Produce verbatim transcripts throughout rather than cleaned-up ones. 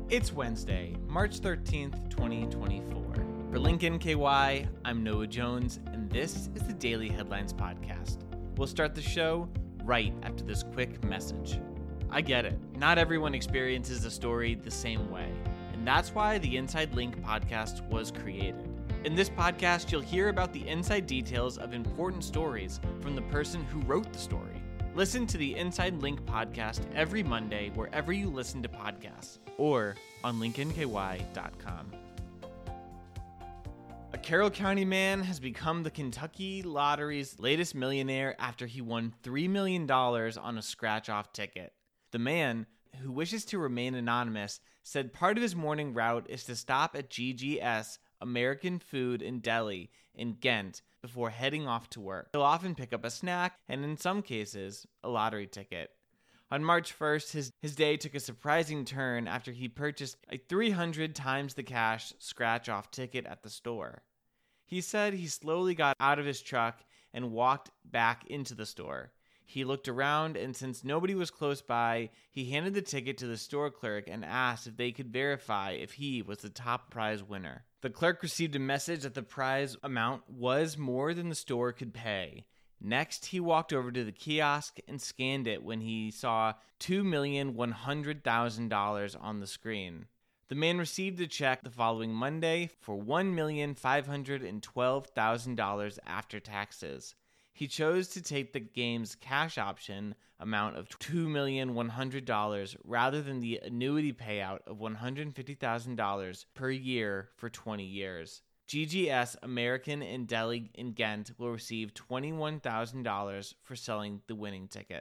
It's Wednesday, March thirteenth, twenty twenty-four. For Link N K Y, I'm Noah Jones, and this is the Daily Headlines Podcast. We'll start the show right after this quick message. I get it. Not everyone experiences a story the same way, and that's why the Inside Link podcast was created. In this podcast, you'll hear about the inside details of important stories from the person who wrote the story. Listen to the Inside Link podcast every Monday wherever you listen to podcasts or on link n k y dot com. A Carroll County man has become the Kentucky Lottery's latest millionaire after he won three million dollars on a scratch-off ticket. The man, who wishes to remain anonymous, said part of his morning route is to stop at G G S, American Food and Deli, in Ghent before heading off to work. He'll often pick up a snack and, in some cases, a lottery ticket. On March first, his, his day took a surprising turn after he purchased a three hundred times the cash scratch-off ticket at the store. He said he slowly got out of his truck and walked back into the store. He looked around, and since nobody was close by, he handed the ticket to the store clerk and asked if they could verify if he was the top prize winner. The clerk received a message that the prize amount was more than the store could pay. Next, he walked over to the kiosk and scanned it when he saw two million one hundred thousand dollars on the screen. The man received a check the following Monday for one million five hundred twelve thousand dollars after taxes. He chose to take the game's cash option amount of two million one hundred dollars rather than the annuity payout of one hundred fifty thousand dollars per year for twenty years. G G S American and Deli in Ghent will receive twenty-one thousand dollars for selling the winning ticket.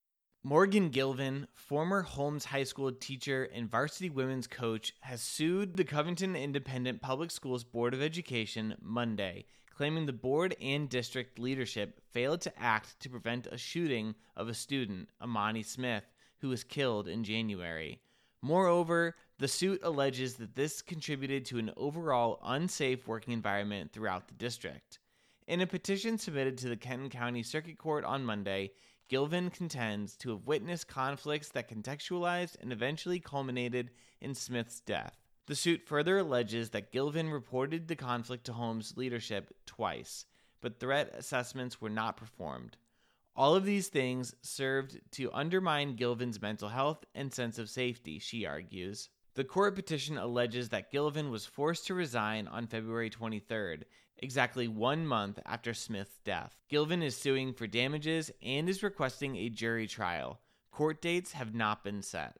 Morgan Gilvin, former Holmes High School teacher and varsity women's coach, has sued the Covington Independent Public Schools Board of Education Monday, claiming the board and district leadership failed to act to prevent a shooting of a student, Amani Smith, who was killed in January. Moreover, the suit alleges that this contributed to an overall unsafe working environment throughout the district. In a petition submitted to the Kenton County Circuit Court on Monday, Gilvin contends to have witnessed conflicts that contextualized and eventually culminated in Smith's death. The suit further alleges that Gilvin reported the conflict to Holmes leadership twice, but threat assessments were not performed. All of these things served to undermine Gilvin's mental health and sense of safety, she argues. The court petition alleges that Gilvin was forced to resign on February twenty-third, exactly one month after Smith's death. Gilvin is suing for damages and is requesting a jury trial. Court dates have not been set.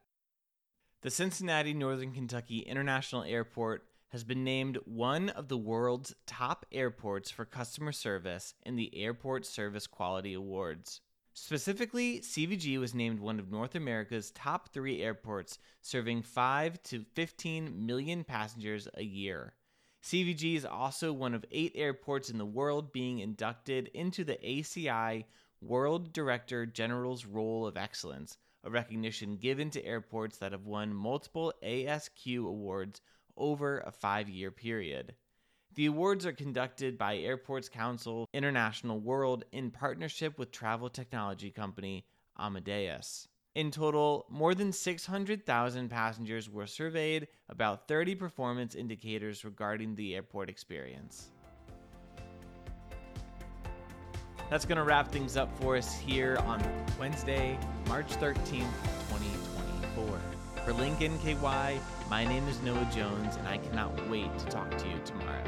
The Cincinnati Northern Kentucky International Airport has been named one of the world's top airports for customer service in the Airport Service Quality Awards. Specifically, C V G was named one of North America's top three airports, serving five to fifteen million passengers a year. C V G is also one of eight airports in the world being inducted into the A C I World Director General's Roll of Excellence, a recognition given to airports that have won multiple A S Q awards over a five-year period. The awards are conducted by Airports Council International World in partnership with travel technology company Amadeus. In total, more than six hundred thousand passengers were surveyed about thirty performance indicators regarding the airport experience. That's going to wrap things up for us here on Wednesday, March thirteenth, twenty twenty-four. For Link N K Y, my name is Noah Jones, and I cannot wait to talk to you tomorrow.